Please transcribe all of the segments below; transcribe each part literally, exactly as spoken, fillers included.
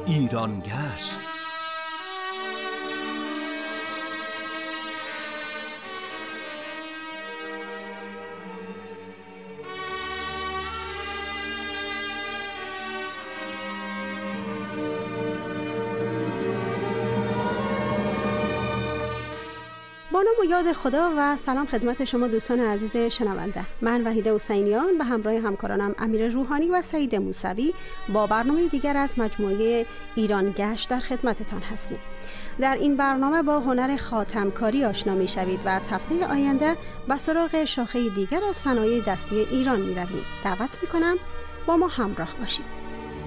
ایران گشت. با نام و یاد خدا و سلام خدمت شما دوستان عزیز شنونده. من وحیده حسینیان به همراه همکارانم امیر روحانی و سعید موسوی با برنامه دیگر از مجموعه ایران گشت در خدمتتان هستیم. در این برنامه با هنر خاتمکاری آشنا می شوید و از هفته آینده به سراغ شاخه دیگر از صنایع دستی ایران می رویم. دعوت می کنم با ما همراه باشید.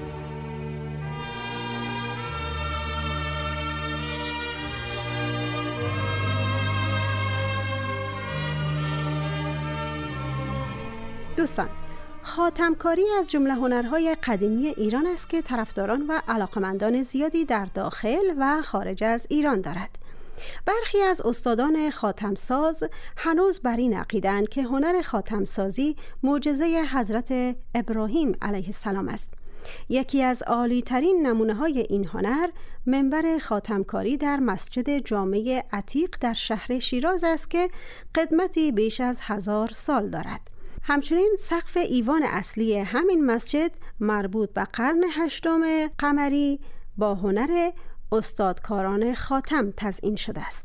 دوستان، خاتمکاری از جمله هنرهای قدیمی ایران است که طرفداران و علاقمندان زیادی در داخل و خارج از ایران دارد. برخی از استادان خاتمساز هنوز بر این عقیده‌اند که هنر خاتمسازی معجزه حضرت ابراهیم علیه السلام است. یکی از عالی‌ترین نمونه‌های این هنر منبر خاتمکاری در مسجد جامع عتیق در شهر شیراز است که قدمتی بیش از هزار سال دارد. همچنین سقف ایوان اصلی همین مسجد مربوط به قرن هشتم قمری با هنر استادکاران خاتم تزیین شده است.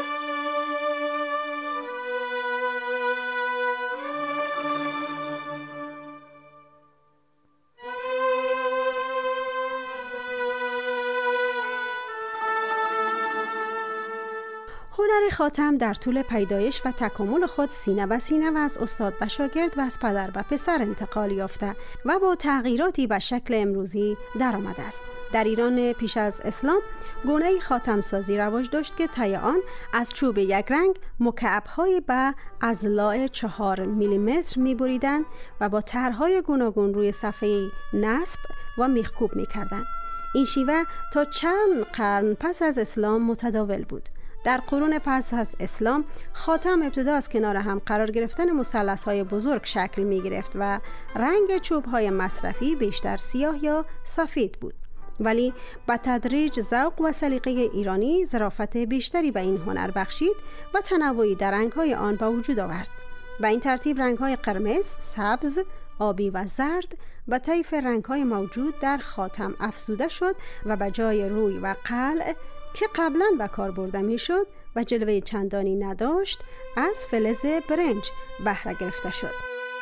هنر خاتم در طول پیدایش و تکامل خود سینه به سینه و از استاد به شاگرد و از پدر به پسر انتقال یافته و با تغییراتی به شکل امروزی در آمده است. در ایران پیش از اسلام گونه خاتم سازی رواج داشت که طی آن از چوب یک رنگ مکعب‌های به اضلاع چهار میلیمتر می‌بریدند و با طرح‌های گوناگون روی صفحه نصب و میخکوب می‌کردند. این شیوه تا چند قرن پس از اسلام متداول بود. در قرون پس از اسلام خاتم ابتدا از کنار هم قرار گرفتن مثلث‌های بزرگ شکل می گرفت و رنگ چوب‌های مصرفی بیشتر سیاه یا سفید بود. ولی با تدریج ذوق و سلیقه ایرانی ظرافت بیشتری به این هنر بخشید و تنوعی در رنگ‌های آن به وجود آورد. به این ترتیب رنگ‌های قرمز، سبز، آبی و زرد به طیف رنگ‌های موجود در خاتم افزوده شد و به جای روی و قلع که قبلا به کار برده می شد و جلوه چندانی نداشت از فلز برنج بهره گرفته شد.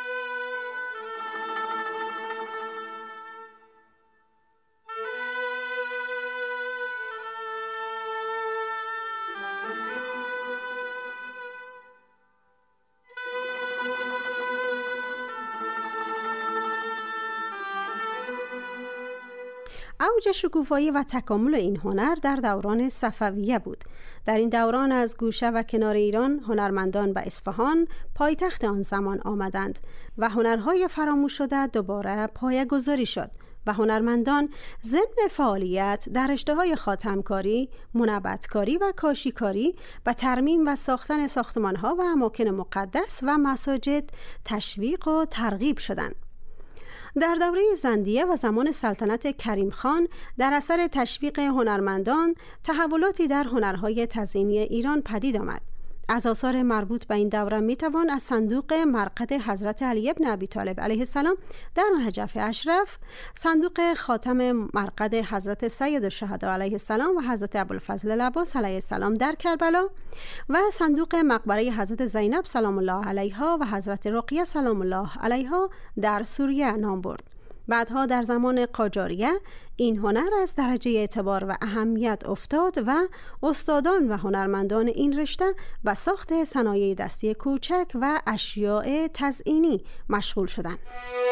اوج شکوفایی و تکامل این هنر در دوران صفویه بود. در این دوران از گوشه و کنار ایران هنرمندان به اصفهان پایتخت آن زمان آمدند و هنرهای فراموش شده دوباره پایه‌گذاری شد و هنرمندان ضمن فعالیت در رشته‌های خاتمکاری، منبت‌کاری و کاشیکاری و ترمیم و ساختن ساختمان‌ها و اماکن مقدس و مساجد تشویق و ترغیب شدند. در دوره زندیه و زمان سلطنت کریم خان در اثر تشویق هنرمندان تحولاتی در هنرهای تزیینی ایران پدید آمد. از آثار مربوط به این دوره میتوان از صندوق مرقد حضرت علی ابن ابی طالب علیه السلام در نجف اشرف، صندوق خاتم مرقد حضرت سید الشهدا علیه السلام و حضرت ابوالفضل العباس علیه السلام در کربلا و صندوق مقبره حضرت زینب سلام الله علیها و حضرت رقیه سلام الله علیها در سوریه نام برد. بعدها در زمان قاجاریه این هنر از درجه اعتبار و اهمیت افتاد و استادان و هنرمندان این رشته به ساخت صنایع دستی کوچک و اشیاء تزئینی مشغول شدند.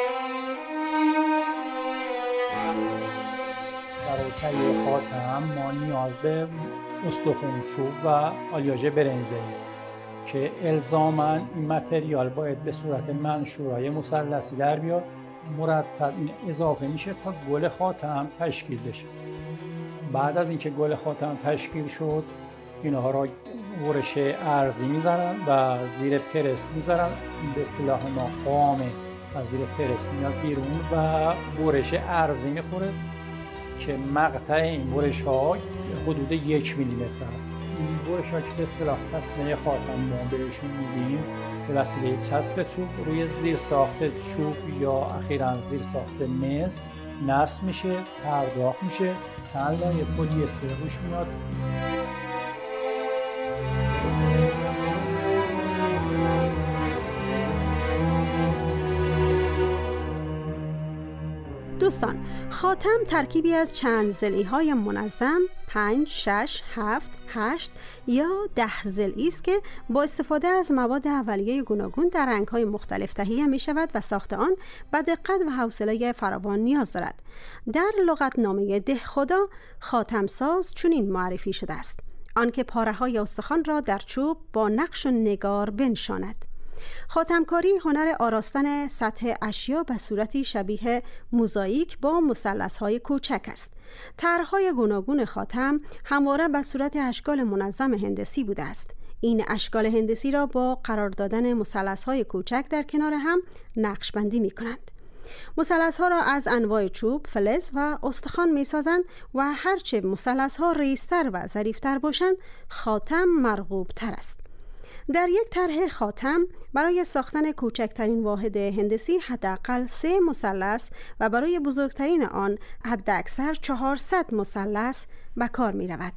برای تهیه خاتم ما نیاز به استخوان چوب و آلیاژ برنج داریم که الزاماً این متریال باید به صورت منشورای مثلثی در بیاد، مرتب این اضافه میشه تا گل خاتم تشکیل بشه. بعد از اینکه گل خاتم تشکیل شد اینها را ورش ارزی میذارن و زیر پرس میذارن، به اصطلاح ما خامه و زیر پرس میاد بیرون و ورش ارزی میخوره که مقطع این برش ها حدود یک میلیمتر است. این برش ها که به اصطلاح تسمه خاتم ما بهشون میدیم به وسیله چسب چوب روی زیر ساخت چوب یا اخیراً زیر ساخت مس نصب میشه، پرداخت میشه، چند لایه پلی استر روش میاد. دوستان، خاتم ترکیبی از چند ضلعی های منظم پنج، شش، هفت، هشت یا ده ضلعی است که با استفاده از مواد اولیه گوناگون در رنگ‌های مختلف تهیه می‌شود و ساخت آن به دقت و حوصله فراوان نیاز دارد. در لغتنامه دهخدا خاتم ساز چنین معرفی شده است: آنکه پاره‌های استخوان را در چوب با نقش و نگار بنشاند. خاتمکاری هنر آراستن سطح اشیا به صورتی شبیه موزاییک با مثلث‌های کوچک است. طرح‌های گوناگون خاتم همواره به صورت اشکال منظم هندسی بوده است. این اشکال هندسی را با قرار دادن مثلث‌های کوچک در کنار هم نقشبندی می‌کنند. مثلث‌ها را از انواع چوب، فلز و استخوان می‌سازند و هرچه مثلث‌ها ریزتر و ظریف‌تر باشند، خاتم مرغوب‌تر است. در یک طرح خاتم برای ساختن کوچکترین واحد هندسی حداقل سه مثلث و برای بزرگترین آن حداکثر چهارصد مثلث به کار می رود.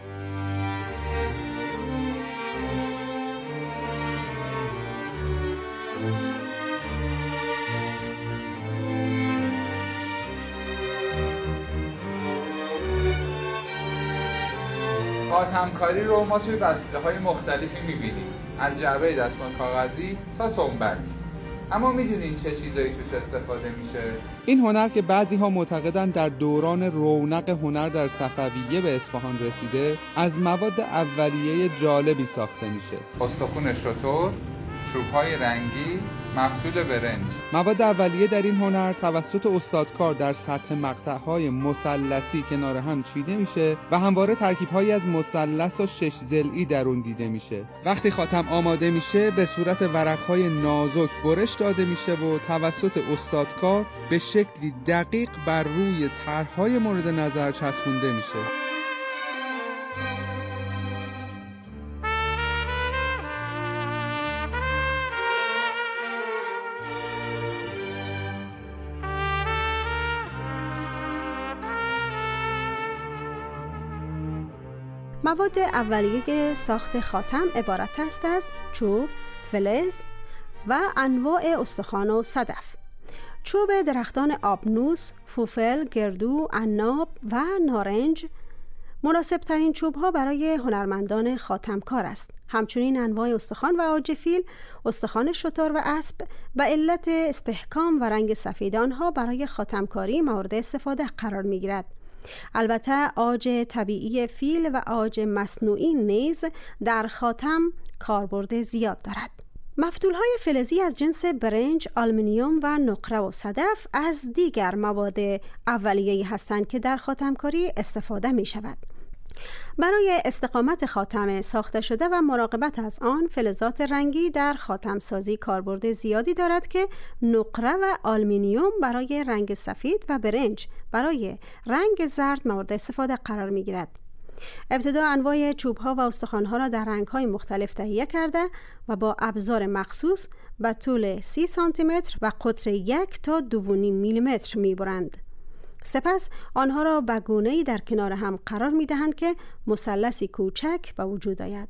خاتمکاری رو ما توی وسیله‌های مختلفی می‌بینیم، از جعبه دستمال کاغذی تا تنبک. اما می‌دونین چه چیزایی توش استفاده میشه؟ این هنر که بعضی‌ها معتقدن در دوران رونق هنر در صفویه به اصفهان رسیده، از مواد اولیه جالبی ساخته میشه. استخوان شتر، چوب‌های رنگی، مفتول برنج. مواد اولیه در این هنر توسط استادکار در سطح مقطع‌های مثلثی کنار هم چیده میشه و همواره ترکیب‌هایی از مثلث و شش ضلعی در اون دیده میشه. وقتی خاتم آماده میشه به صورت ورق‌های نازک برش داده میشه و توسط استادکار به شکلی دقیق بر روی طرح‌های مورد نظر چسبونده میشه. مواد اولیه ساخت خاتم عبارت است از چوب، فلز و انواع استخوان و صدف. چوب درختان آبنوس، فوفل، گردو، عناب و نارنج مناسب ترین چوب ها برای هنرمندان خاتمکار است. همچنین انواع استخوان و عاج فیل، استخوان شتر و اسب به علت استحکام و رنگ سفید آنها برای خاتمکاری مورد استفاده قرار می گیرد. البته عاج طبیعی فیل و عاج مصنوعی نیز در خاتم کاربرد زیاد دارد. مفتول‌های فلزی از جنس برنج، آلومینیوم و نقره و صدف از دیگر مواد اولیه‌ای هستند که در خاتمکاری استفاده می شود. برای استقامت خاتم ساخته شده و مراقبت از آن، فلزات رنگی در خاتم سازی کاربرد زیادی دارد که نقره و آلومینیوم برای رنگ سفید و برنج برای رنگ زرد مورد استفاده قرار می گیرد. ابتدا انواع چوب‌ها و استخوان‌ها را در رنگ‌های مختلف تهیه کرده و با ابزار مخصوص به طول سی سانتی متر و قطر یک تا دو و نیم میلیمتر می‌برند. سپس آنها را به گونه‌ای در کنار هم قرار می‌دهند که مثلثی کوچک به وجود آید.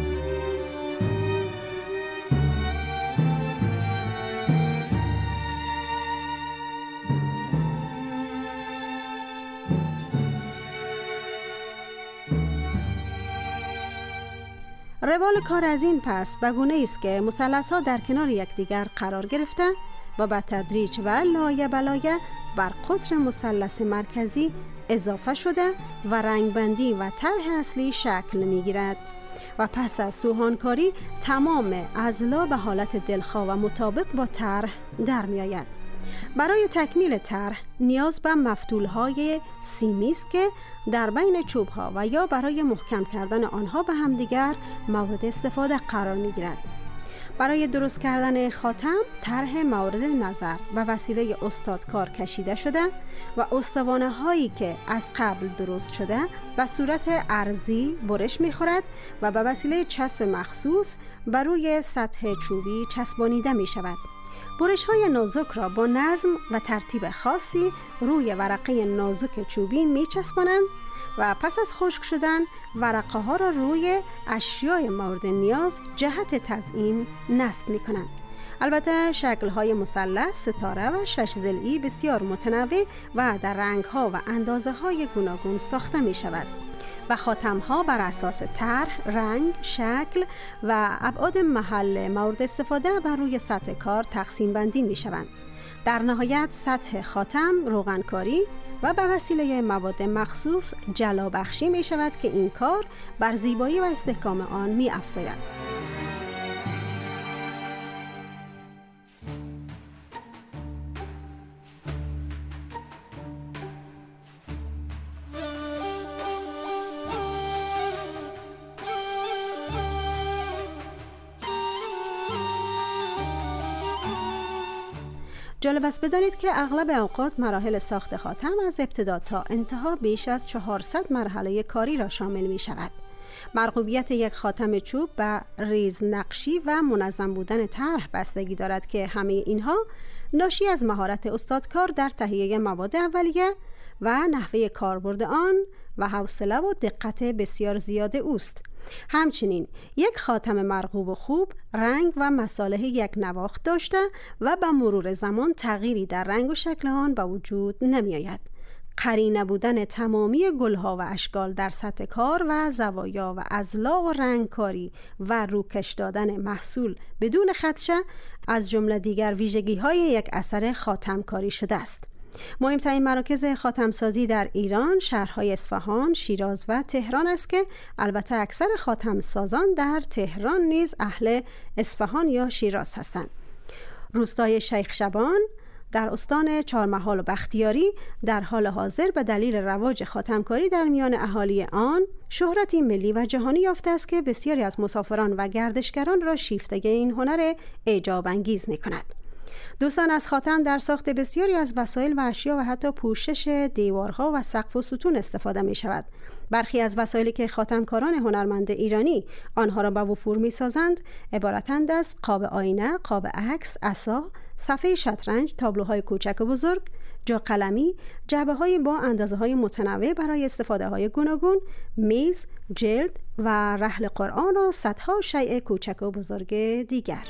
روال کار از این پس به گونه‌ای است که مثلث‌ها در کنار یکدیگر قرار گرفته و به تدریج و لایه به لایه بر قطر مثلث مرکزی اضافه شده و رنگبندی و طرح اصلی شکل می‌گیرد و پس از سوهانکاری تمام اضلاع به حالت دلخواه و مطابق با طرح در می‌آید. برای تکمیل طرح نیاز به مفتول‌های سیمی است که در بین چوب‌ها و یا برای محکم کردن آنها به همدیگر مورد استفاده قرار می‌گیرد. برای درست کردن خاتم طرح مورد نظر و وسیله استادکار کشیده شده و استوانه هایی که از قبل درست شده به صورت عرضی برش می‌خورد و به وسیله چسب مخصوص بر روی سطح چوبی چسبانیده می شود. برش های نازک را با نظم و ترتیب خاصی روی ورقه نازک چوبی می چسبانند و پس از خشک شدن ورقه ها را روی اشیای مورد نیاز جهت تزیین نصب می کنند. البته شکل های مثلث، ستاره و شش ضلعی بسیار متنوع و در رنگ ها و اندازه های گوناگون ساخته می شود و خاتم ها بر اساس طرح، رنگ، شکل و ابعاد محل مورد استفاده بر روی سطح کار تقسیم بندی می شوند. در نهایت سطح خاتم روغنکاری و به وسیله مواد مخصوص جلا بخشی می شود که این کار بر زیبایی و استحکام آن می افزاید. جالب است بدانید که اغلب اوقات مراحل ساخت خاتم از ابتدا تا انتها بیش از چهارصد مرحله کاری را شامل می شود. مرغوبیت یک خاتم چوب به ریز نقشی و منظم بودن طرح بستگی دارد که همه اینها ناشی از مهارت استادکار در تهیه مواد اولیه و نحوه کاربرد آن و حوصله و دقت بسیار زیاد اوست. همچنین یک خاتم مرغوب و خوب رنگ و مصالح یک نواخت داشته و به مرور زمان تغییری در رنگ و شکل آن به وجود نمی آید. قرینه بودن تمامی گلها و اشکال در سطح کار و زوایا و اضلاع و رنگکاری و روکش دادن محصول بدون خدشه از جمله دیگر ویژگی های یک اثر خاتم کاری شده است. مهمترین مراکز خاتمسازی در ایران شهرهای اصفهان، شیراز و تهران است که البته اکثر خاتمسازان در تهران نیز اهل اصفهان یا شیراز هستند. روستای شیخ شبان در استان چهارمحال و بختیاری در حال حاضر به دلیل رواج خاتمکاری در میان اهالی آن شهرتی ملی و جهانی یافته است که بسیاری از مسافران و گردشگران را شیفته این هنر اعجاب انگیز می کند. دوستان، از خاتم در ساخت بسیاری از وسایل و اشیا و حتی پوشش دیوارها و سقف و ستون استفاده می شود. برخی از وسایلی که خاتمکاران هنرمند ایرانی آنها را به وفور می سازند عبارتند از قاب آینه، قاب عکس، عصا، صفحه شطرنج، تابلوهای کوچک و بزرگ، جا قلمی، جعبه های با اندازه های متنوع برای استفاده های گوناگون، میز، جلد و رحل قرآن و صدها شیء کوچک و بزرگ دیگر.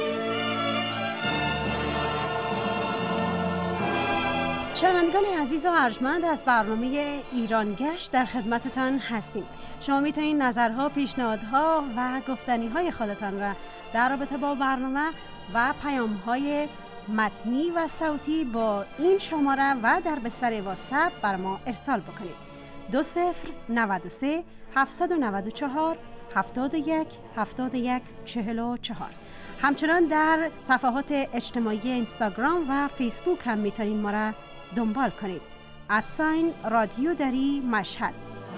شنوندگان عزیز و ارجمند، از برنامه ایران گشت در خدمتتان هستیم. شما میتونید نظرها، پیشنهادها و گفتنیهای خودتان را در رابطه با برنامه و پیام‌های متنی و صوتی با این شماره و در بستر واتساپ بر ما ارسال بکنید. دو صفر نود و سه هفتصد و نود و چهار هفتاد و یک هفتاد و یک چهل و چهار. همچنان در صفحات اجتماعی اینستاگرام و فیسبوک هم میتونید ما را دنبال کنید. ادساین رادیو دری مشهد.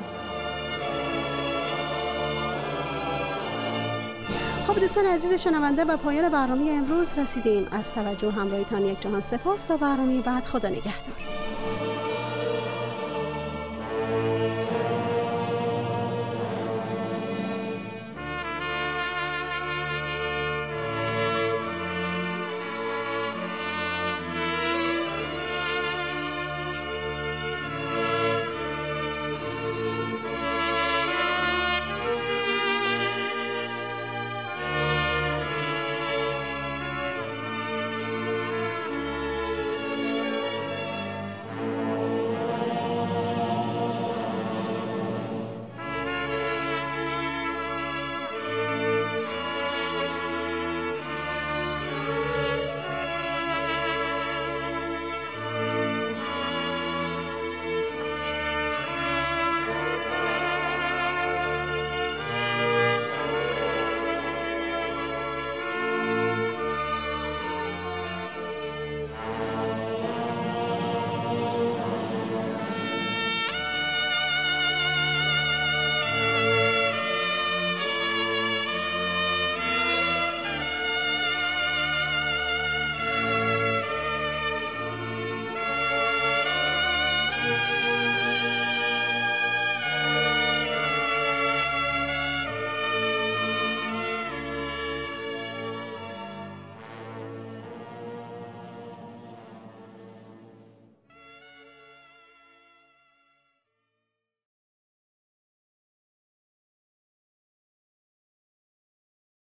خب دوستان عزیز شنونده، به پایان برنامه امروز رسیدیم. از توجه همراهیتان یک جهان سپاس. تا برنامه بعد، خدا نگهدار.